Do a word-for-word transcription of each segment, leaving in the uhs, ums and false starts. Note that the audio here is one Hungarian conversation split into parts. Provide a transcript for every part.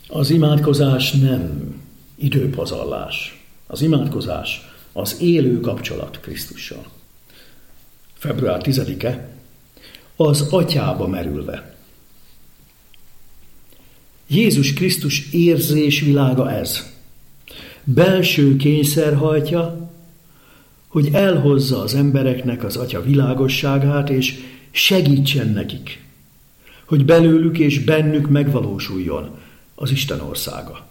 Az imádkozás nem időpazarlás. Az imádkozás az élő kapcsolat Krisztussal. február tizedike, az atyába merülve. Jézus Krisztus érzésvilága ez. Belső kényszer hajtja, hogy elhozza az embereknek az atya világosságát, és segítsen nekik, hogy belőlük és bennük megvalósuljon az Isten országa.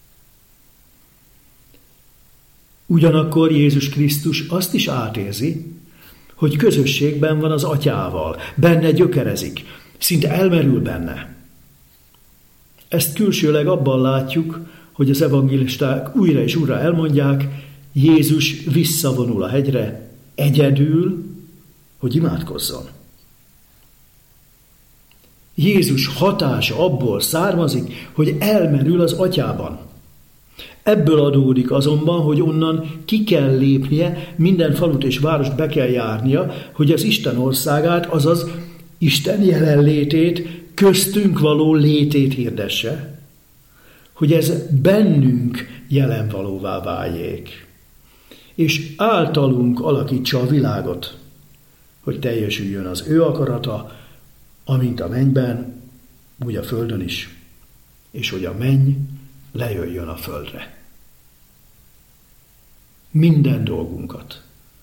Ugyanakkor Jézus Krisztus azt is átérzi, hogy közösségben van az atyával, benne gyökerezik, szinte elmerül benne. Ezt külsőleg abban látjuk, hogy az evangélisták újra és újra elmondják, Jézus visszavonul a hegyre egyedül, hogy imádkozzon. Jézus hatása abból származik, hogy elmerül az atyában. Ebből adódik azonban, hogy onnan ki kell lépnie, minden falut és várost be kell járnia, hogy az Isten országát, azaz Isten jelenlétét, köztünk való létét hirdesse, hogy ez bennünk jelenvalóvá váljék, és általunk alakítsa a világot, hogy teljesüljön az ő akarata, amint a mennyben, úgy a földön is, és hogy a menny lejöjjön a földre. Minden dolgunkat